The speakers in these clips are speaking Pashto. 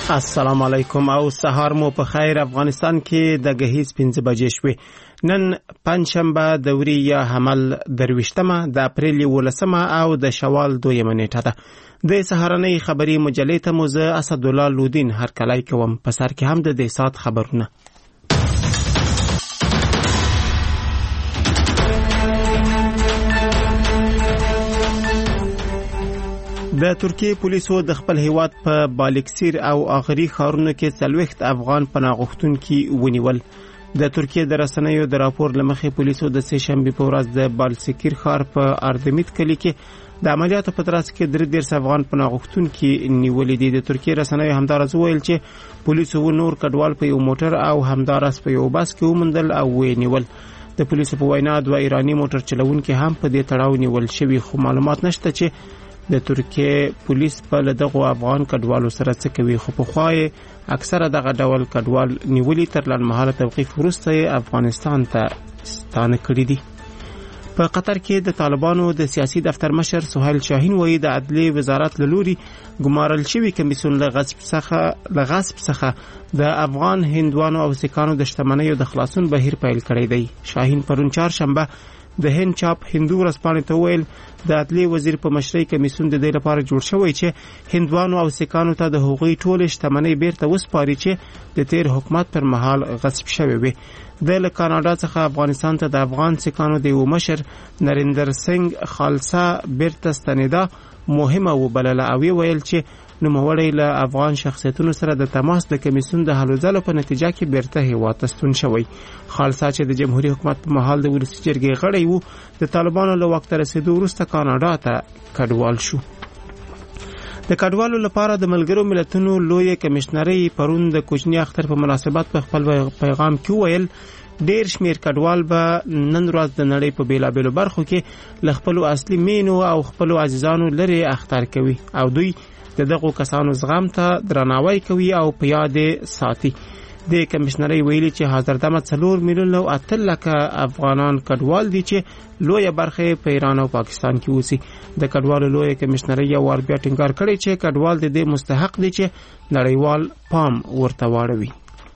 السلام علیکم او سهار مو په خیر. افغانستان کې د غهیز 5 بجې شوې. نن پنځشنبه د وري یا حمل درويشتمه د اپریل 18 او د شوال 2 نیټه ده. د سهارنۍ خبری مجلې ته موزه اسد الله لودین هر کلای کوم په سر کې هم د دې سات خبرونه. د ترکیه پولیسو د خپل هیواد په بالکسیر او اغری ښارونو کې 40 افغان پناهغښتونکي ونیول. د ترکیه د رسنیو د راپور لمخې پولیسو د سه شنبه په ورځ د بالکسیر ښار په اردمیت کلی کې د عملیاتو په ترڅ کې 3 افغان پناهغښتونکي نیولې دي. د ترکیه رسنیو همدارس ویل چې پولیسو نور کډوال په یو موټر او همدارس په یو بس کې ومندل او ونیول. د پولیسو په وینا د ایرانی موټر چلوونکي هم په دې تړاو نیول شوی، خو معلومات نشته چې د ترکیه پولیس په لدغه افغان کډوالو سره څه کوي. خو په خوای اکثره دغه ډول کډوال نیولې تر لنډمهاله توقیف وروسته افغانستان ته ستانه کړي دي. په قطر کې د طالبانو د سیاسي دفتر مشر سهیل شاهین وایي د عدلیه وزارت له لوري ګمارل شوی کمیسیون له غصب څخه د افغان هندوانو او سیکانو د شتمنیو د خلاصون بهیر پیل کړی دی. شاهین پرون چهارشنبه د هند چاپ هندو رسپانې ته ویل د عدلیه وزیر په مشرۍ کمیسیون د دې لپاره جوړ شوی چې هندوانو او سیکانو ته د حقوقي ټول شتمنۍ بیرته وسپاري چې د تیر حکومت پر مهال غصب شوی وي. د کاناډا څخه افغانستان ته د افغان سیکانو د یو مشر نریندر سنگ خالصه بیرته ستنیدا مهمه وبلله او ویل چې نوموړی له افغان شخصیتونو سره د تماس د کمیسیون د هلو ځلو په نتیجه کې بیرته هیواد ته ستون شوی. خالصه چې د جمهوریت حکومت په مهال د ولسي جرګې غړی وو، د طالبانو له وخت رسیدو وروسته کاناډا ته کډوال شو. د کډوالو لپاره د ملګرو ملتونو لوی کمشنري پرون د کوچنی اختر په مناسبت په خپل پیغام کې ویل ډیر شمیر کډوال به نن ورځ د نړۍ په بیلابیلو برخو کې ل خپل اصلي مینو او خپل عزیزانو لري اختر کوي او دوی دغه کسانو زغم ته درناوی کوي او په یاد ساتي. د کمشنري ویلي چې حاضر دمه 4 میلیون او 8 لک افغانان کډوال دي چې لوی برخه په ایران او پاکستان کې اوسي. د کډوالو لوی کمشنري یو ور بیا ټینګار کړی چې کډوال د دې مستحق دي چې نړیوال پام ورته واړوي.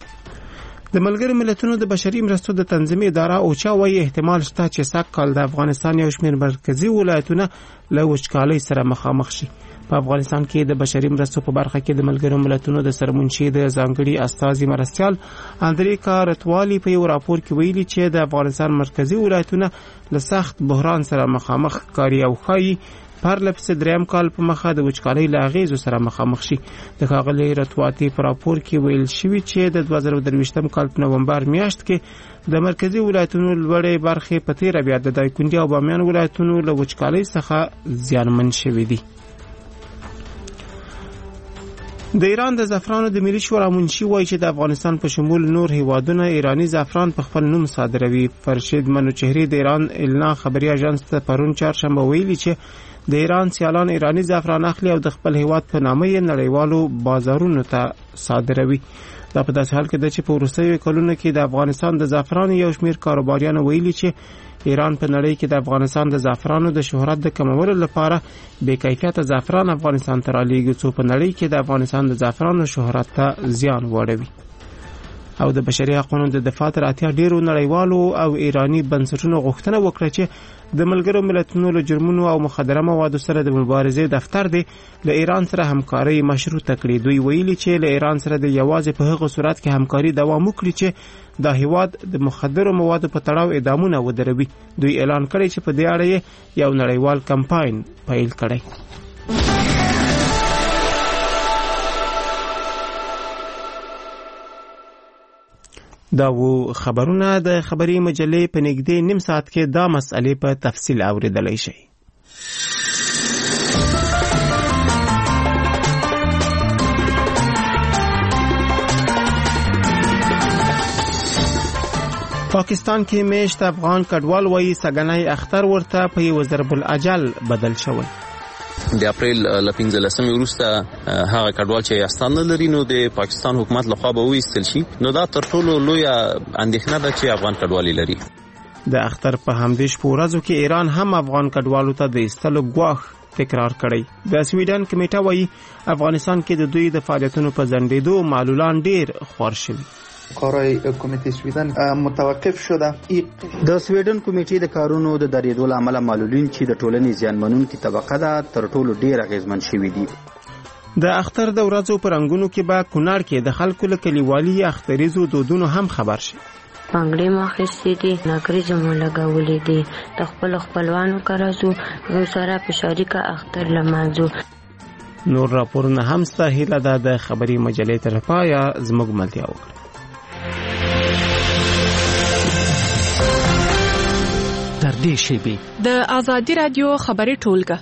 د ملګرو ملتونو د بشري مرستو د تنظیمي اداره اوچا وايي احتمال شته چې سږ کال د افغانستان یو شمېر مرکزی ولایتونه له وچکالۍ سره مخامخ شي. په افغانستان کې د بشري مرستو په برخه کې د ملګرو ملتونو د سرمنشي د ځانګړي استازي مرستيال اندریکا رتوالی په یو راپور کې ویلي چې د افغانستان مرکزی ولایتونه له سخت بحران سره مخامخ کاری او خایي پرلپس دریم کال په مخه د وچکالۍ لاغیزو سره مخامخ شي. د ښاغلي رتواتی په راپور کې ویل شوی چې د 2023 کال په نومبر میاشت کې د مرکزی ولایتونو لوړې برخې په تیر بیا د دایکنډي او بامیان ولایتونو له وچکالۍ څخه زیانمن شوي دي. د ایران د زعفرانو د ملي شورا منشي وایي چې د افغانستان په شمول نور هیوادونه ایرانی زعفران په خپل نوم صادروي. فرشید منوچهری د ایران النا خبري اژانس ته پرون چهارشنبه ویلي چې د ایران سیالان ایرانی زعفران اخلي او د خپل هیواد په نامه یې نړیوالو بازارونو ته صادروي. دا په داسې حال کې ده چې په وروستیو کلونو کې د افغانستان د زعفرانو یو شمېر کاروباریانو ویلي چې ایران په نړۍ کې د افغانستان د زعفرانو د شهرت د کمولو لپاره بې کیفیته زعفران افغانستان ته رالیږي څو په نړۍ کې د افغانستان د زعفرانو شهرت ته زیان واړوي. او د بشري حقوقو د دفاع تر اتیا ډیرو نړیوالو او ایرانی بنسټونو غوښتنه وکړه چې د ملګرو ملتونو له جرمونو او مخدره موادو سره د مبارزې دفتر دی له ایران سره همکاري مشروطه کړي. دوی ویلي چې له ایران سره د یوازې په هغه صورت کې همکاري دوام وکړي چې دا هیواد د مخدرو موادو په تړاو اعدامونه ودروي. دوی اعلان کړی چې په دې اړه یو نړیوال کمپاین پیل کړي. دا و خبرونه د خبري مجلې په نږدې نیم ساعت کې دا مسئله په تفصیل اوریدلای شئ. پاکستان کې میشت افغان کډوال وایي سګنای اختر ورته په یو ضرب الاجل بدل شوی. د اپریل ل 15 وروسته هغه کډوال چې استانه لري نو د پاکستان حکومت لخوا به وېستل شي. نو دا تر ټولو لوی اندېښنه ده چې افغان کډوالي لري. د اختر په همدې شپه ورځو کې ایران هم افغان کډوالو ته د ایستلو ګواښ تکرار کړی. د سویډن کمیټه وایي افغانستان کې د دوی د فعالیتونو په ځنډېدو معلولان ډیر خوار شوي. کارهای کمیته سویدن متوقف شده. د سویډن کمیټې د کارونو د درېدو له امله معلولین چې د ټولنې زیانمنونکې طبقه ده تر ټولو ډیر اغیزمن شوي دي. د اختر د ورځو په رنګونو کې به کونړ کې د خلکو له کلیوالي اختریزو دودونو هم خبر شي. پنګړې ماخستې دي، ناکریزه مو لګولې دي، د خپل خپلوانو کره ځو نو سره په شریکه اختر لمانځو. نور راپورونه هم ستا هیله ده د خبري مجلې تر پایه زموږ ملتیا وکړه. تر دې شیبې د آزادي رادیو خبري ټولګه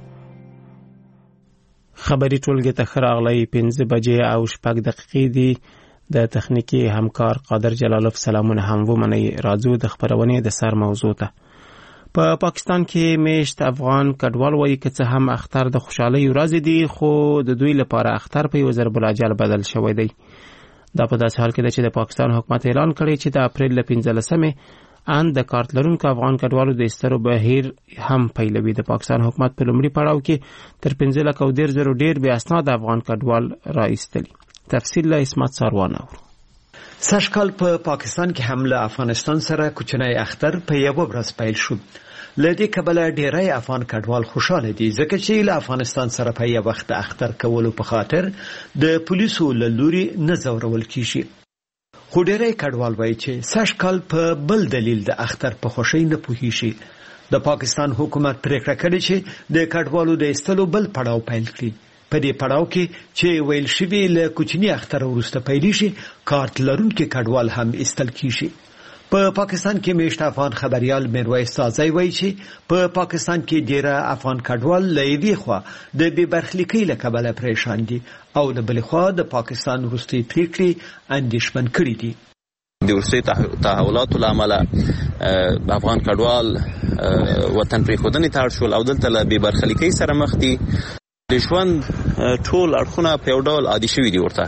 خبري ټولګه ته خراغلی 5 بجې او 6 دقیقې دي. د تخنیکی همکار قادر جلالوف سلامونه هم ومني. راځو د خبرونې د سر موضوع ته. په پاکستان کې میشت افغان کډوال وایي که څه هم اختر د خوشحالۍ ورځ دي خو د دوی لپاره اختر په یو ضرب الاجل بدل شوی دی. دا په داسې حال کې ده چې د پاکستان حکومت اعلان کړی چې د اپریل له 15مې ان د کارت لرونکو افغان کډوالو د ایستلو بهیر هم پیلوي. د پاکستان حکومت په لومړي پړاو کې تر 15,000 ډیر بې اسناد افغان کډوال را ایستلي. تفصیل له اسمت ساروان اورو. سږکال په پاکستان کې هم له افغانستان سره کوچنی اختر په یو ورځ پیل شو. له دې کبله ډیری افغان کډوال خوشاله دي ځکه چې له افغانستان سره په یو وخت اختر کولو په خاطر د پولیسو له لوري نه ځورول کیږي. خو ډیری کډوال وایي چې سږکال په بل دلیل د اختر په خوشی نه پوهیږي. د پاکستان حکومت پریکړه کړې چې د کډوالو د ایستلو بل پړاو پیل کړي. په دې پړاو کې چې ویل شوی له کوچنی اختر وروسته پیل شي کارت لرونکي کډوال هم ایستل کیږي. په پاکستان کې میشت افغان خبريال میرویس تازی وایي چې په پاکستان کې ډیره افغان کډوال له یوې خوا د بې برخلیکۍ له کبله پریشان دي او د بلې خوا د پاکستان وروستۍ پریکړې اندېښمن کړي دي. د وروستۍ تحولاتو له امله افغان کډوال وطن پرېښودنې ته اړ شول او دلته له بې برخلیکۍ سره مخ دي. د ژوند ټول اړخونه په یو ډول عادي شوي دي ورته.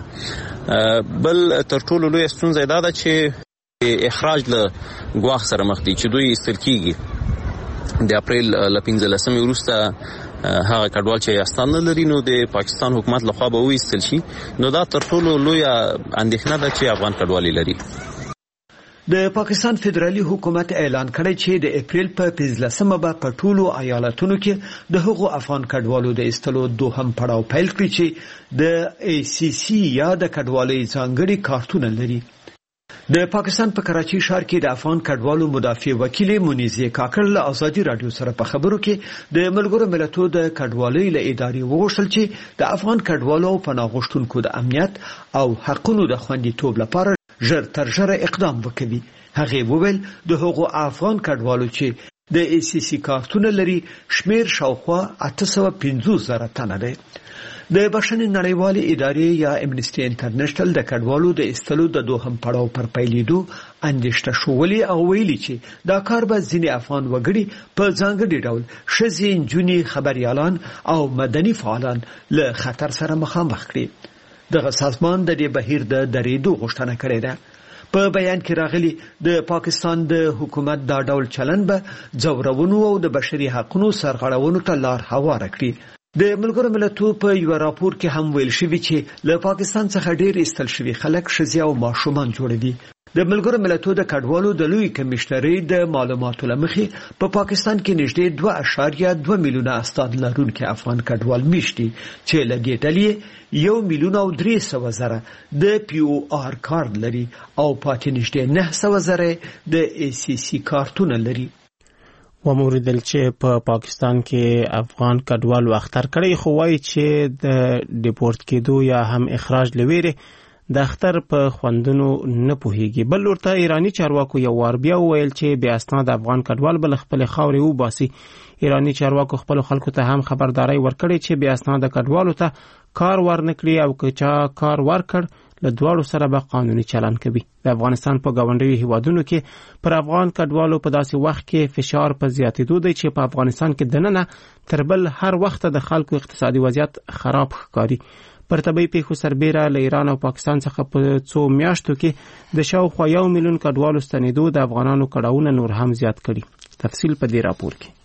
بل تر ټولو لویه ستونزه دا ده چې اخراج له ګواښ سره مخ دي چې دوی ایستل کیږي. د اپریل له 15مې وروسته هغه کډوال چې استان نه لري نو د پاکستان حکومت لخوا به وایستل شي. نو دا تر ټولو لویه اندېښنه ده چې افغان کډوال لري. د پاکستان فدرالي حکومت اعلان کړی چې د اپریل په 15مه به په ټولو ایالتونو کې د هغو افغان کډوالو د ایستلو دوهم پړاو پیل کړي چې د ای سی سی یا د کډوالۍ ځانګړي کارتونه لري. د پاکستان په کراچي ښار کې د افغان کډوالو مدافع وکیل منیزه کاکړ له آزادي رادیو سره په خبرو کې د ملګرو ملتونو د کډوالۍ له ادارې وغوښتل چې د افغان کډوالو په ناغوښتونکو د امنیت او حقوقو د خوندیتوب لپاره ژر تر ژره اقدام وکړي. هغه وویل د هغو افغان کډوالو چې د ای سی سی کارتونه لري شمیر شاوخوا 850,000 تنه دی. د بشري نړیوالې ادارې یا امنیسټي انټرنیشنل د کډوالو د ایستلو د دوهم پړاو پر پیلېدو اندېښنه شولې او ویلي چې دا کار به ځینې افغان وګړي په ځانګړي ډول ښځې، نجونې، خبريالان او مدني فعالان له خطر سره مخامخ کړي. دغه سازمان د دې بهیر د درېدو غوښتنه کړې ده. په بیان کې راغلي د پاکستان د حکومت دا ډول چلن به ځورونو او د بشري حقوقو سرغړونو ته لار هواره کړي. د ملګرو ملتونو په یو راپور کې هم ویل شوی چې له پاکستان څخه ډیر ایستل شوي خلک ښځې او ماشومان جوړوي. د ملګرو ملتونو د کډوالو د لوی کمشنرۍ د معلوماتو لمخې په پاکستان کې نږدې 2.2 میلیونه استاد لرونکي افغان کډوال میشتي چې له دې ډلې 1,300,000 د پی او آر کارت لري او پاتې نږدې 900,000 د ای سی سی کارتونه لري. وموردل چې په پاکستان کې افغان کډوال اختر کړی خو وایي چې د ډیپورت کېدو یا هم اخراج لویره د اختر په خوندونو نه پوهیږي. بل ورته ایرانی چارواکو یو وار بیا ویل چې بیا اسناد افغان کډوال بل خپل خاورې وباسي. ایرانی چارواکو خپل خلکو ته هم خبرداري ورکړي چې بیا اسناد کډوالو ته کار ورنکړي او که چا کار ورکړ له دواړو سره به قانوني چلن کوي. د افغانستان په گاونډیو هیوادونو کې پر افغان کډوالو په داسې وخت کې فشار په زیاتېدو دی چې په افغانستان کې دننه تر بل هر وخت د خلکو اقتصادي وضعیت خراب ښکاري. پر طبي پیښو سربېره له ایران او پاکستان څخه په څو میاشتو کې د شاوخوا 1 میلیون کډوالو ستنېدو د افغانانو کډاونه نور هم زیات کړي. تفصیل په دې راپور کې.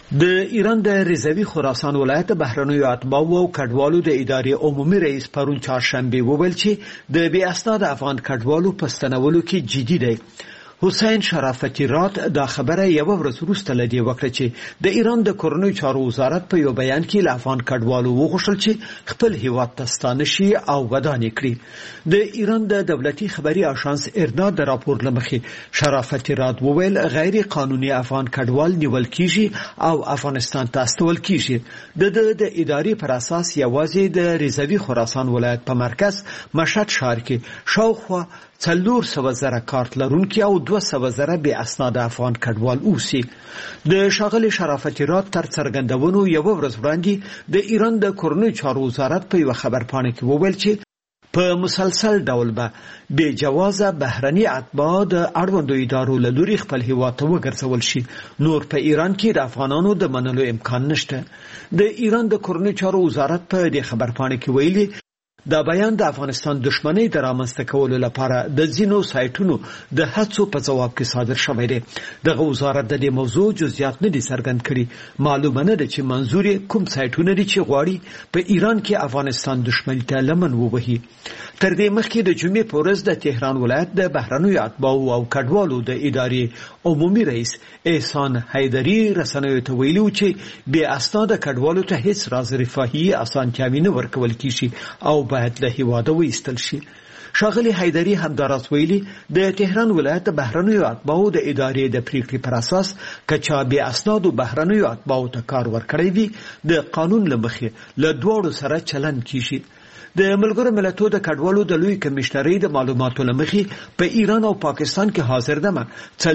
د ایران د رضوي خراسان ولایت بهرنیو اتباعو او کډوالو د ادارې عمومي رئیس پرون چهارشنبه وویل چې د بې اسناد افغان کډوالو په ستنولو کې جدي دی. حسین شرافتی رات دا خبره یو ورځ وروسته لدی وکړه چې د ایران د کورنیو چارو وزارت په یو بیان کې له افغان کډوالو وغوښتل چې خپل هیواد ته ستانه شي او ودانې کړي. د ایران د دولتي خبري آژانس ارنا د راپور لمخې شرافتی رات وویل غیر قانوني افغان کډوال نیول کیږي او افغانستان ته استول کیږي. د ادارې پر اساس یوازې د رضوي خراسان ولایت په مرکز مشهد ښار کې شاوخوا 400,000 کارت لرونکي او 200,000 بې اسناد افغان کډوال اوسي. د ښاغلي شرافتی رات تر څرګندونو یو ورځ وړاندې د ایران د کورنیو چارو وزارت په یو خبرپاڼه کې وویل چې په مسلسل ډول به بې جوازه بهرني اتباع د اړوندو ادارو له لوري خپل هیواد ته وګرځول شي. نور په ایران کې د افغانانو د منلو امکان نشته. د ایران د کورنیو چارو وزارت په دې خبرپاڼه کې ویلي دا بیان د افغانستان دښمنۍ د رامنځته کولو لپاره د ځینو سایټونو د هڅو په ځواب کې صادر شوی دی. دغه وزارت د دې موضوع جزئیات نه دي څرګند کړي. معلومه نه ده چې منظور کوم سایټونه دي چې غواړي په ایران کې افغانستان دښمنۍ ته لمن ووهي. تر دې مخکې د جمعې په ورځ د تهران ولایت د بهرنیو اتباعو او کډوالو د ادارې عمومي رئیس احسان حیدري رسنیو ته ویلي چې بې اسناده کډوالو ته هیڅ راز رفاهي اسانتیاوې نه ورکول کیږي او باید له هیواده وایستل شي. ښاغلي حیدري همداراز ویلي د تهران ولایت د بهرنیو اتباعو د ادارې د پریکړې پر اساس که چا بې اسنادو بهرنیو اتباعو ته کار ورکړی وي د قانون له مخې له دواړو سره چلند کیږي. د ملګرو ملتونو د کډوالو د لوی کمشنرۍ د معلوماتو له مخې په ایران او پاکستان کې حاضر دمه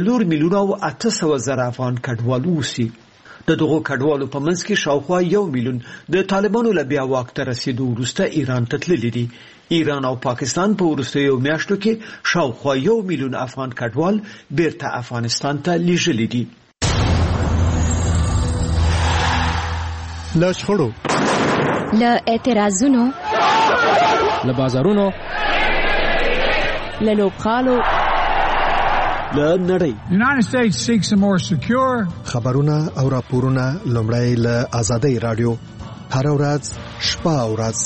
4,800,000 افغان کډوال اوسي. د دغو کډوالو په منځ کې شاوخوا 1,000,000 د طالبانو له بیا واک ته رسیدو وروسته ایران ته تللي دي. ایران او پاکستان په وروستیو میاشتو کې شاوخوا 1,000,000 افغان کډوال بیرته افغانستان ته لیږلي دي. له شخړو، له اعتراضونو، له بازارونو، له لوبغالو، له نړۍ. United States seeks a more secure خبرونه او راپورونه لومړی له آزادۍ رادیو هر ورځ شپه او ورځ.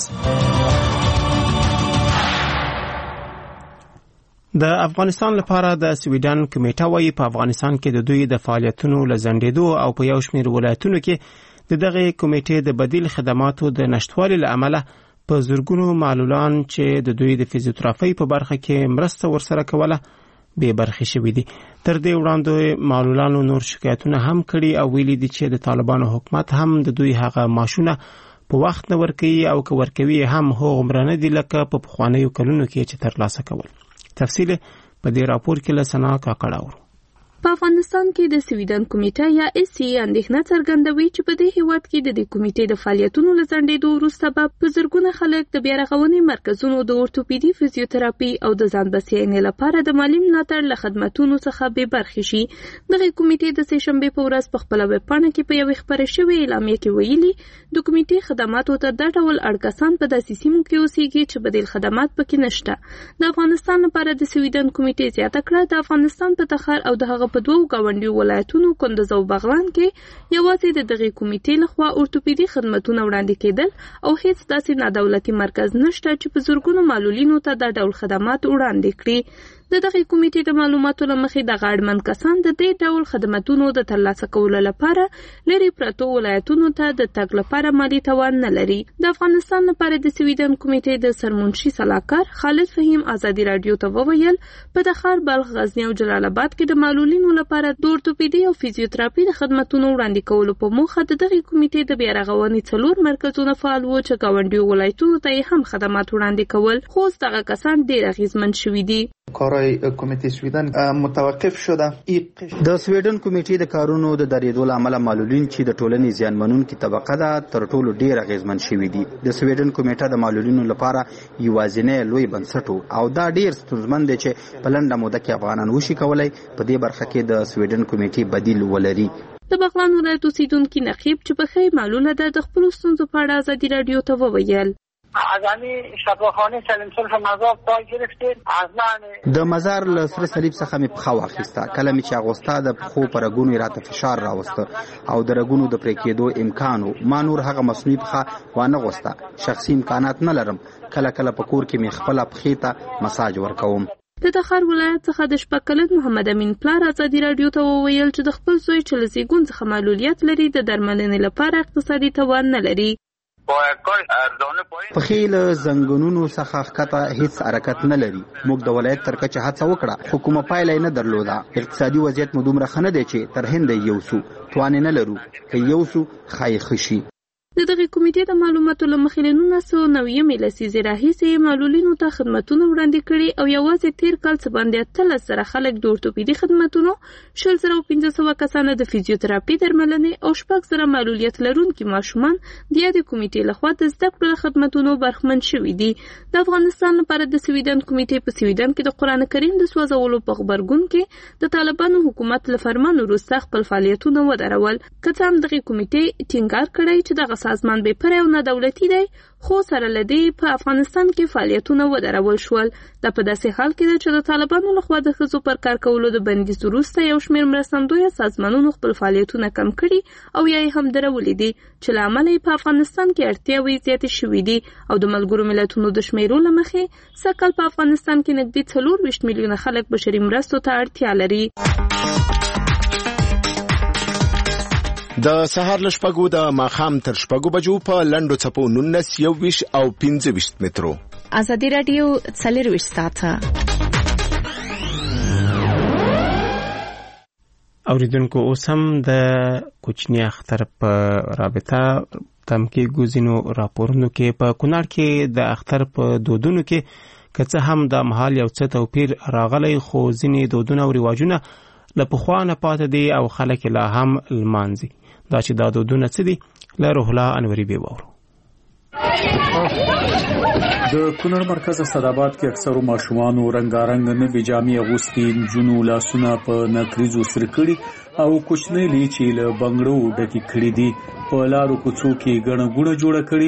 د افغانستان لپاره د سویډن کمیټه وايي په افغانستان کې د دوی د فعالیتونو لزندېدو او په یو شمېر ولایتونو کې د دغه کمیټې د بدیل خدماتو د نشټوالي له امله په زرګونو معلولان چې د دوی د فزیوتراپي په برخه کې مرسته ورسره کوله بې برخې شوي دي. تر دې وړاندې معلولانو نور شکایتونه هم کړي او ویلي دي چې د طالبانو حکومت هم د دوی هغه معاشونه په وخت نه ورکوي او که ورکوي هم هغومره نه دي لکه په پخوانیو کلونو کې چې ترلاسه کول. تفصیل په دې راپور کې له سنا کاکړه اورو. په افغانستان کې د سویډن کمیټه یا ایسی اندېښنه څرګندوي چې په دې هیواد کې د دې کمیټې د فعالیتونو لزندېدو وروسته به په زرګونه خلک د بیا رغونې مرکزونو د اورتوپیدي فزیوتراپي او د ځان بسیاینې لپاره د مالي ملاتړ له خدماتونو څخه بې برخې شي. دغه کمیټې د سه شنبې په ورځ په خپله ویبپاڼه کې په یوې خپرې شوې اعلامیه کې ویلي د کمیټې خدماتو ته دا ډول اړکسان په داسې سیمو کې اوسېږي چې بدیل خدمات پکې نشته. د افغانستان لپاره د سویډن کمیټې زیاته کړه د افغانستان په تخار او د هغه په دوو ګاونډیو ولایتونو کندز او بغلان کې یوازې د دغه کمیټې لخوا اورتوپیدي خدماتونه وړاندې کېدل او هیڅ داسې نادولتي مرکز نشته چې په زرګونو معلولینو ته دا ډول خدمات وړاندې کړي. د دغه کمیټې د معلوماتو له مخې د اړمن کسان د دې ډول خدماتونو د ترلاسه کولو لپاره لري پرتو ولایتونو ته د تګ لپاره مالي توان نه لري. د افغانستان لپاره د سویډن کمیټې د سرمنشي صلاحکار خالد فهیم آزادي رادیو ته وویل په تخار، بلخ، غزنی او جلال آباد کې د معلولینو لپاره د اورتوپیدي او فزیوتراپي د خدماتونو وړاندې کولو په موخه د دغه کمیټې د بیا رغونې 4 مرکزونه فعال وو چې ګاونډیو ولایتونو ته هم خدمات وړاندې کول، خو دغه کسان ډېر اغیزمن شوي دي. کارهای کمیته سویدن متوقف شده. د سویډن کمیټې د کارونو د درېدو له امله معلولین چې د ټولنې زیانمنونکي طبقه ده تر ټولو ډېر اغیزمن شوي دي. د سویډن کمیټه د معلولینو لپاره یوازینی لوی بنسټ او دا ډېر ستونزمن دی چې په لنډه موده کې افغانان وشي کولی په دې برخه کې د سویډن کمیټې بدیل ولري. د بغلان ولایت اوسیدونکي نقیب چې په ښه معلوله ده د خپلو ستونزو په اړه ازادي راډیو ته وویل. اعظمی شفاخانه سلیم صلح مزار پای گرفتیم از من د مزار له سره صلیب څخه مې پخه واخیسته. کله مې چې اغوستا د پخو پر رګونو راته فشار راوسته او د رګونو د پرې کېدو امکان و. ما نور هغه مصنوعي پخه وانه غوسته. شخصي امکانات نه لرم. کله کله په کور کې مې خپل پخې ته مساج ورکوم. د تخار ولایت څخه د شپږ محمد امین پلار ازادي رادیو ته وویل چې د خپل زوی چې له زیږون څخه معلولیت لري د درملنې لپاره اقتصادي توان نه لري. پخې له زنګونونو څخه ښکته هیڅ حرکت نه لري. موږ د ولایت تر کچه هڅه وکړه خو کومه پایله نه درلوده. اقتصادي وضعیت مو دومره ښه نه دی چې تر هند یوسو توان نه لرو که یوسو خای خشي. د دغه کمیټې د معلوماتو له مخې له 1990 لسیزې راهیسې معلولینو ته خدماتونه وړاندې کړي او یوازې تیر کال څه باندې 13 خلک د اورتوپیدي خدماتونو 1500 کسانه د فزیوتراپي درملنې او 600 معلولیت لرونکي ماشومان د یادې کمیټې لخوا د زده کړو خدماتونو برخمن شوي دي. د افغانستان لپاره د سویډن کمیټې په سویډن کې د قرآن کریم د سوځولو په خبرګون کې د طالبانو حکومت له فرمان وروسته خپل فعالیتونه ودرول. که څه هم دغه کمیټې ټینګار کړی چې دغه سازمان بې پرې او نه دولتي دی خو سره لدی په افغانستان کې فعالیتونه ودرول شول. دا په داسې حال کې ده چې د طالبانو لخوا د ښځو پر کار کولو د بندیز وروسته یو شمېر مرستندویه سازمانونو خپل فعالیتونه کم کړي او یا یې هم درولي دي چې له امله په افغانستان کې اړتیاوې زیاتې شوې دي او د ملګرو ملتونو د شمیرو له مخې سږکال په افغانستان کې نږدې 24 میلیونه خلک بشري مرستو ته اړتیا لري. د سهار له شپږو د ماښام تر شپږو بجو په لنډو څپو 19 21 او 25 مترو. ازادي رادیو 24 ساعته. اوریدونکو اوس هم د کوچنی اختر په رابطه تم کې ګوزینو راپورونو کې په کونړ کې د اختر په دودونو کې که څه هم د مهال یو څه توپیر راغلی خو ځینې دودونه او رواجونه له پخوا نه پاتې دي او خلک لا هم لمانځي. دا چې دا دودونه څه دي له روح الله انوري به وورو. د کونړ مرکز اسداباد کې اکثرو ماشومانو رنگارنګ نوې جامې اغوستي، جنو لاسونه په نکریزو سره کړي او کوچنی لیچې له بنگړو ډکې کړي دي. په لارو کوڅو کې ګڼه ګوڼه جوړه کړي.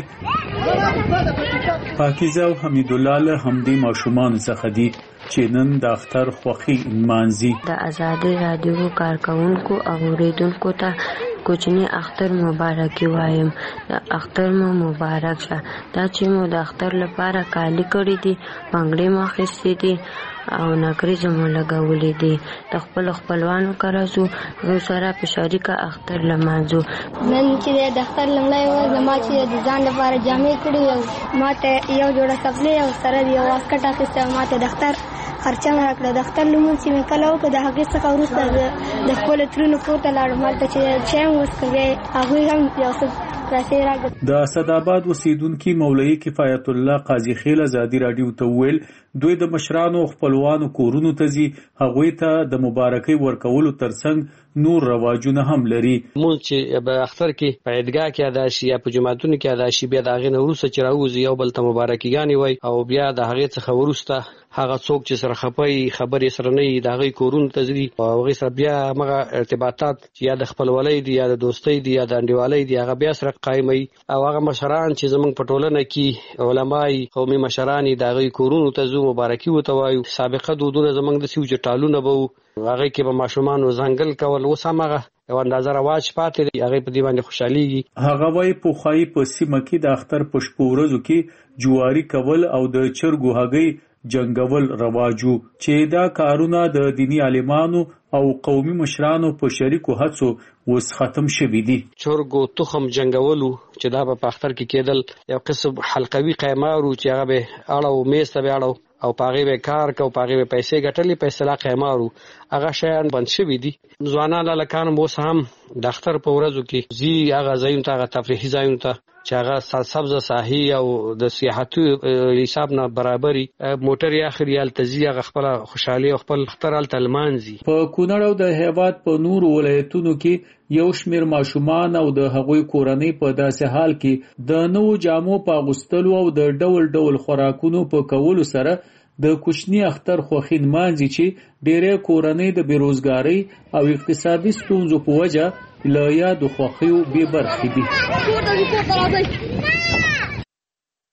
پاکیزه او حمید الله له همدې ماشومان څخه دي چې نن د اختر خوښي نمانځي. د ازادي رادیو کارکونکو او اوریدونکو ته کوچنی اختر مبارکي وایم. د اختر مو مبارک شه. دا چې مو د اختر لپاره کالي کړی دي، بنگړي مو اخیستې دي او نکریزه مو لګولې دي. د خپل خپلوانو کره ځو غو سره په شریکه اختر لمانځو. نن چې د اختر لمړی و زما چې د ځان لپاره جامې کړې او ماته یو جوړه سپلې او سره یو واسکټ اخیسته. ماته د اختر خرچه مې راکړه. د اختر لمونځ چې مې کله وکړ د هغې څخه وروسته د خپلو ترونو کور ته لاړم. هلته چې چای مې وڅښه بیا هغوی هم یو څه پیسې راکړه. د اسداباد اوسیدونکي مولوي کفایت الله قاضي خیل ازادي رادیو ته وویل دوی د مشرانو خپلوانو کورونو ته ځي، هغوی ته د مبارکۍ ورکولو ترڅنګ نور رواجونه هم لري. مونږ چې په اختر کې په عیدګاه کې ادا شي یا په جمعتونو کې ادا شي، بیا د هغې نه وروسته چې راوځي یو بل ته مبارکیګانې وایي او بیا د هغې څخه وروسته هغه څوک چې سره خپي خبرې سره نه وي د هغې کورونو ته ځي او هغې سره بیا همغه ارتباطات چې یا د خپلولۍ دي یا د دوستۍ دي یا د انډیوالۍ دي هغه بیا سره قایموي. او هغه مشران چې زموږ په ټولنه کې علماي قومي مشران د هغې کورونو ته ځو مبارکي ورته وایو. سابقه دودونه زموږ داسې وو چې ټالونه به وو، هغې کې به ماشومانو ځنګل کول. اوس همغه یو اندازه رواج پاتې دی، هغې په دې باندې خوشحالېږي. هغه وایي پخوایي په سیمه کې د اختر په شپو ورځو کې جواري کول او د چرګو هګۍ جنگول رواجو چې دا کارونه د دینی عالمانو او قومي مشرانو په شریکو هڅو وس ختم شوي دي. چرګو تخم جنگولو چې دا په اختر کې کېدل، یو قسم حلقوي قیمارو چې هغه به اړو میز ته به اړو او پاغي به کار کو، پاغي به پیسې ګټلې، پیسې لا قیمارو. هغه شیان بند شوي دي. ځوانان لکان مو هم د اختر په ورځو کې زی هغه ځایونو ته، هغه تفریحي ځایونو ته چې هغه سبز ساحي او د سیاحتي حساب نه برابرۍ موټر یا خریال تزي هغه خپل خوشحالي او خپل اختر لمانځي. په کونړ او د هیواد په نور ولایتونو کې یو شمیر ماشومان او د هغوی کورنۍ په داسې حال کې د نوو جامو په اغوستلو او د ډول ډول خوراکونو په کولو سره د کوچنی اختر خوښي نمانځي چې ډېرې کورنۍ د بیروزګارۍ او اقتصادي ستونزو په وجه له یادو خوښیو بې برخې دي.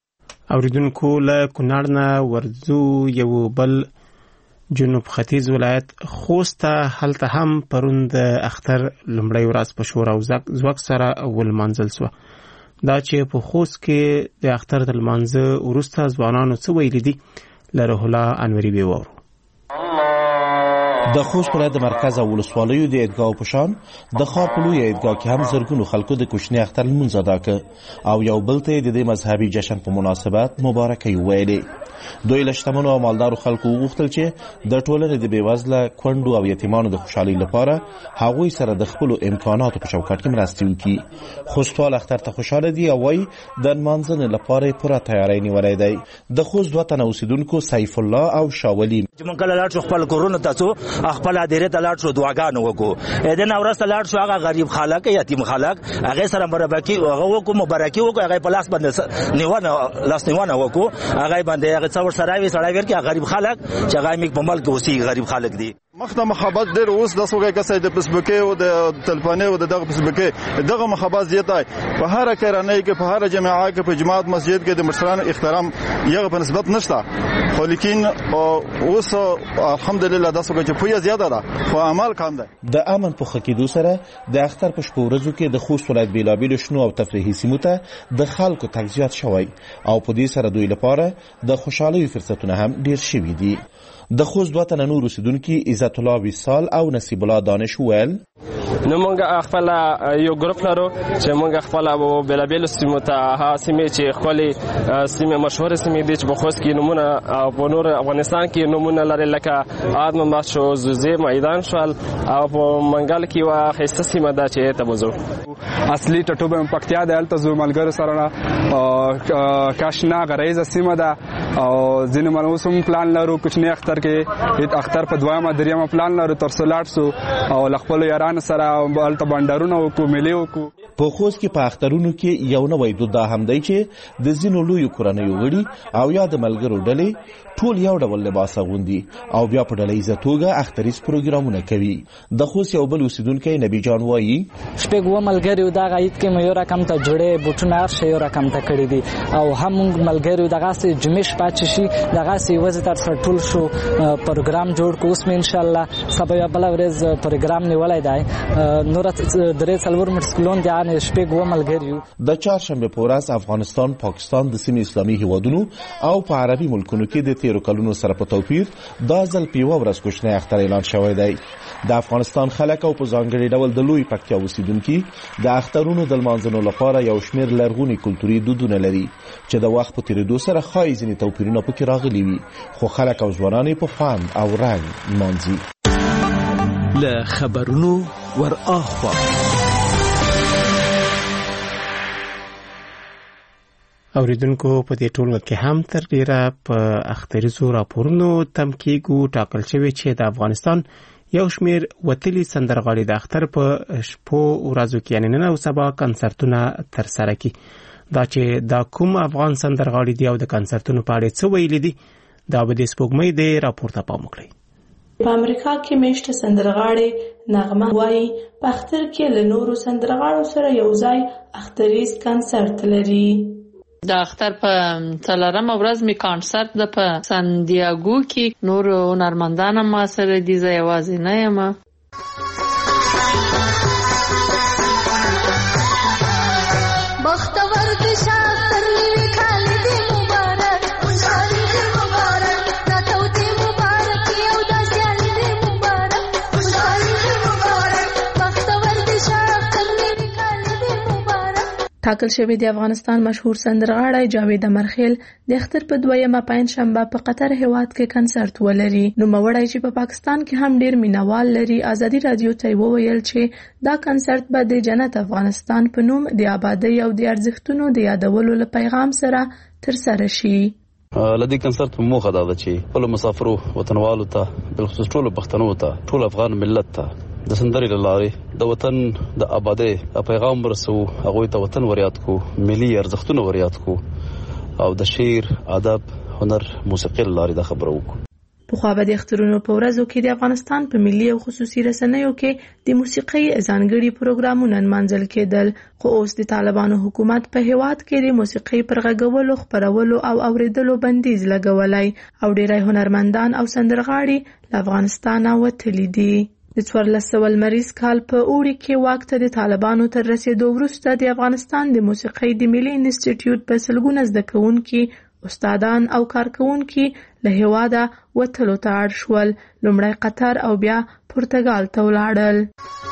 اوریدونکو له کونړ نه ورځو یو بل جنوب ختیځ ولایت خوست هلته هم پرون د اختر لومړی ورځ په شور او ځواک سره ولمانځل شو. دا چې په خوست کې د اختر د لمانځه وروسته ځوانانو څه ویلي دي له روح الله انوري به وورو. د خوست ولایت د مرکز او ولسوالیو د عیدګاه په شان د ښار په لویه عیدګاه کې هم زرګونو خلکو د کوچني اختر لمونځ ادا کړ او یو بل ته د دې مذهبي جشن په مناسبت مبارکۍ وویلې. دوی له شتمنو او مالدارو خلکو وغوښتل چې د ټولنې د بېوزله کونډو او یتیمانو د خوشحالۍ لپاره هغوی سره د خپلو امکاناتو په چوکاټ کې مرستې وکړي. خوستوال اختر ته خوشحاله دي او وایي د نمانځنې لپاره یې پوره تیاری نیولی دی. د خوست 2 تنه اوسیدونکو سیف الله او شاولي موږ کله لاړ شو خپل کورونو ته څو خپل اداره ته لاړ شو دعاګانې وکړو. اذن اورسته لاړ شو هغه غریب خلک یتیم خلک هغه سره مربکی هغه وکړو مبارکي وکړو هغه په لاس باندې نیونه لاس نیونه وکړو هغه باندې هغه څور سره وی سړی ورکه غریب خلک چې هغه میک په ملک اوسي غریب خلک دي. مخته محبت ډېر اوس د سوګه کسې د فیسبوک او د تلفانې او دغه فیسبوک دغه محبت زیاتای په هر کارنۍ کې په هر جماعت کې په جماعت مسجد کې د مشرانو احترام یغه په نسبت نشته. خو لیکن اوس الحمدلله د سوګه چې پوهه زیاته ده خو عمل کم ده. د امن په خکېدو سره د اختر په شپو ورځو کې د خوست ولایت بیلابیلو شنو او تفریحي سیمو ته د خلکو تګ زیات شوی او په دې سره دوی لپاره د خوشحالۍ فرصتونه هم ډیر شوي دي. د خوست 2 تنه نور اوسیدونکي عزت الله وصال او نصیب الله دانش ویل نو مونږ خپل یو ګروپ لرو چې مونږ خپل بیلابیلو سیمو ته ها سیمې چې خپل سیمې مشهور سیمې دي چې په خوست کې نمونه او په نور افغانستان کې نمونه لري لکه آدم ما شو زوزه میدان شول او په منګل کې وا خسته سیمه ده چې ته بزو اصلي ټټوبه پکتیا د الته زو ملګرو سره کاشنا غریزه سیمه ده او ځینې منوسم پلان لرو کوچنی اختر کې اختر په دوامه دریمه پلان لرو تر سولات سو او خپل یاران سره الته بندرونه او کوملې وکړو. په خوست کې په اخترونو کې یو نوې دود هم دی چې د ځینو لوی کورنیو غړي او یا د ملګرو ډلې ټول یو ډول لباس اغوندي او بیا په ډلهیزه توګه اختریز پروګرامونه کوي. د خوست یو بل اوسیدونکی نبی جان وایي شپږ و ملګرو دا غایت کې مې یو رقم ته جوړې بوټونه هر شی یو رقم ته کړی دي او هم ملګرو دغه سي جمعش پاتې شي دغه سي وځ تر سره ټول شو پروګرام جوړ کوس مې ان شاء الله سبا بل ورځ پروګرام نیولای دی نور درې څلور مسکلون دي ان شپږ و ملګرو. د چهارشنبه په ورځ افغانستان پاکستان د سیمې اسلامي هیوادونو او په عربي ملکونو کې د 13 کلونو سره په توپیر دا ځل په یو ورځ کوچنی اختر اعلان شوی دی. د افغانستان خلک او په ځانګړي ډول د لوی پکتیا اوسیدونکي د اخترونو د لمانځلو لپاره یو شمېر لرغوني کلتوري دودونه لري چې د وخت په تیریدو سره ښایي ځینې توپیرونه پکې راغلي وي خو خلک او ځوانان یې په خوند او رنګ لمانځي. له خبرونو ور اخوا اوریدونکو په دې ټولګه کې هم تر ډیره په اختریزو راپورونو تم کېږو ټاکل شوی چې د افغانستان یو شمیر وتلي سندرغاړي د اختر په شپو ورځو کې یعنی نن او سبا کنسرتونه ترسره کړي. دا چې دا کوم افغان سندرغاړي دی او د کنسرتونو په اړه څه ویلي دي دا به د سپوږمۍ د راپور ته پام وکړي. په امریکا کې میشته سندرغاړي نغمه وایي په اختر کې له نورو سندرغاړو سره یو ځای اختریز کنسرت لري. د اختر په 4مه ورځ می کنسرت د په سان دیاګو کې نور هنرمندان ما سره دي زه یوازې نه یم. بختور د شاعر نیوی کال دی مبارک خوشحالي دی مبارک ناتو دی مبارک یو د سیال دی مبارک خوشحالي دی مبارک بختور د شاعر نیوی کال دی مبارک. ټاکل شوی د افغانستان مشهور سندرغاړی جاوید امرخیل د اختر په 2مه پنځشنبه په قطر هیواد کې کنسرت ولري. نو موړی چې په پاکستان کې هم ډیر مینوال لري ازادي رادیو ته وویل چې دا کنسرت به د جنت افغانستان په نوم د آبادی او د ارزښتونو د یادولو له پیغام سره ترسره شي. لدی کنسرت په موخه دا چې ټول مسافرو وطنوالو ته بلخصوص ټول پښتنو ته ټول افغان ملت ته د سندرې لارې د وطن د آبادی پیغام ورسو هغه ته وطن وریاد کو ملي ارزښتونه وریاد کو او د شعر ادب هنر موسیقي لارې د خبرو کو. په خو به د اخترونو په ورځو کې د افغانستان په ملي او خصوصي رسنیو کې د موسیقي ځانګړي پروګرامونه منځل کېدل، خو اوس د طالبانو حکومت په هیواد کې د موسیقي پر غږولو، خپرولو او اوریدلو بندیز لګولای او ډیری هنرمندان او سندرغاړي له افغانستان وتلي دي. د 1400 لمریز کال په اوړي کې واک ته د طالبانو تر رسیدو وروسته د افغانستان د موسیقۍ د ملي انسټیټیوټ په سلګونه زده کوونکي، استادان او کارکوونکي له هیواده وتلو ته اړ شول. لومړی قطر او بیا پرتګال ته ولاړل.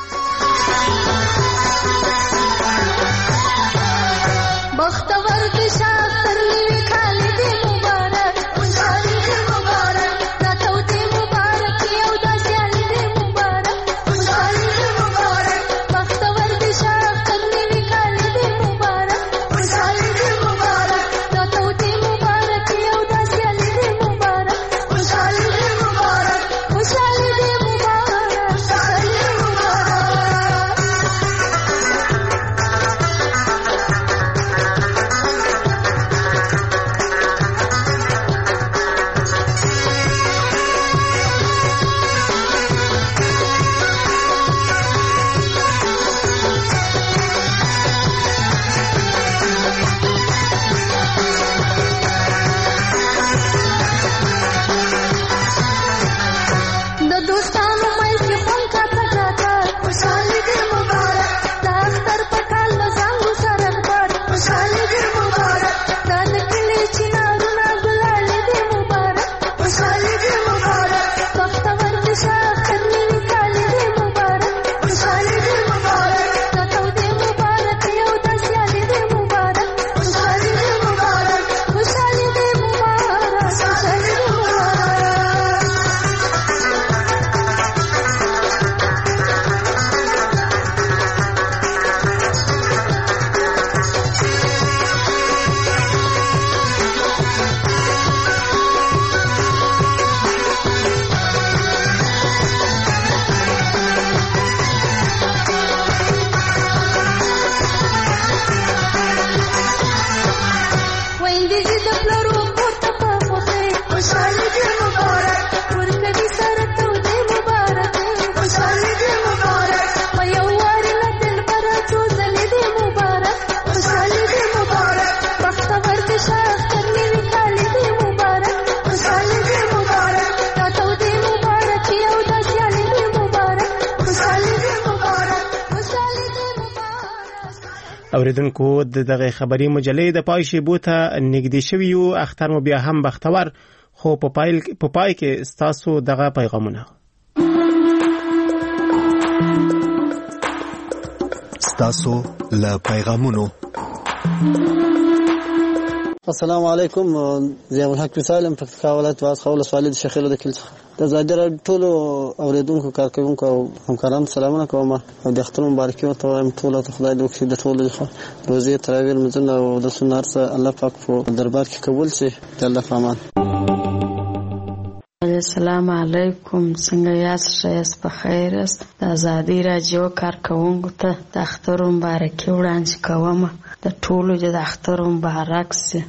اوریدونکو د دغه خبري مجلې د پای شیبو ته نږدې شوي یو. اختر مو بیا هم بختور، خو په پای کې ستاسو دغه پیغامونه. ستاسو له پیغامونو. السلام علیکم، ضیاء الحق سالم پکتیکا ولایت واز خول سوالید شخیل د کل د زاجر ټول اوریدونکو کارکونکو او همکارانو سلامونه کوم او د اختر مبارکي ورته وایم. ټول ته خدای دې وکړي د ټول روزي تراویح مزنه او د سنت سره الله پاک په دربار کې قبول شي. د الله فامان. السلام علیکم، څنګه یاست؟ ښایست په خیر است. د ازادي راډیو کارکونکو ته د اختر مبارکي وړاندې کوم. د ټولو د اختر مبارک سي.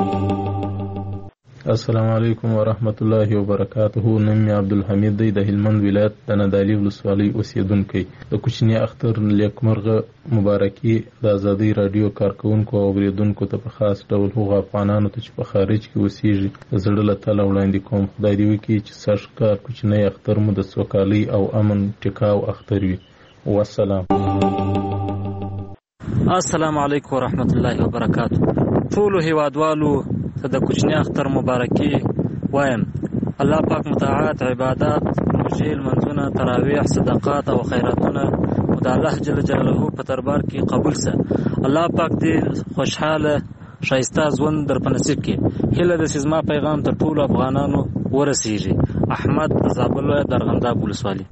السلام علیکم ورحمت الله وبرکاته. نوم مې عبدالحمید دی، د هلمند ولایت د نادعلي ولسوالۍ اوسیدونکی. د کوچني اختر نیکمرغه مبارکي د ازادي راډیو کارکونکو او اوریدونکو ته په خاص ډول هغو افغانانو ته چې په خارج کې اوسېږي د زړه له تله وړاندې کوم. خدای دې وکړي چې سږکال کوچنی اختر مو د سوکالۍ او امن ټیکاو اختر وي. والسلام. السلام علیکم ورحمت الله وبرکاته. ټولو هیوادوالو ته د کوچنی اختر مبارکي وایم. الله پاک متعهد عبادت، روژې، لمونځونه، تراویح، صدقات او خیراتونه د الله جل جلاله په دربار کې قبول سه. الله پاک دې خوشحاله ښایسته ژوند در په نصیب کړي. هیله ده چې زما پیغام تر ټولو افغانانو ورسیږي. احمد د زابل ولایت د ارغنداب ولسوالۍ.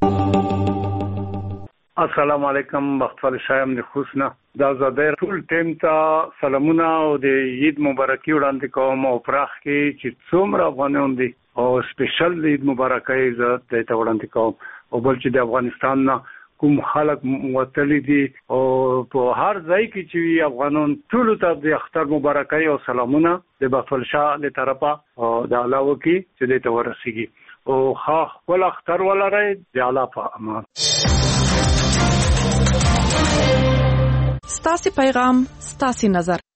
السلام علیکم، بختور شایم د خوشنه دا زادر ټول ټیم ته سلامونه او د عید مبارکي وړاندې کوم. او پراخ کې چې څومره افغانان دي او سپیشل د عید مبارکي عزت ته وړاندې کوم. او بل چې د افغانستان نه کوم خلک وتلی دي او په هر ځای کې چې افغانان ټول ته د اختر مبارکي او سلامونه د بختور شاه له طرفه او د علاوه کې چې د ته ورسیږي. او خاخ ول اختر ولري د اعلی په امان. ستاسو پیغام ستاسو نظر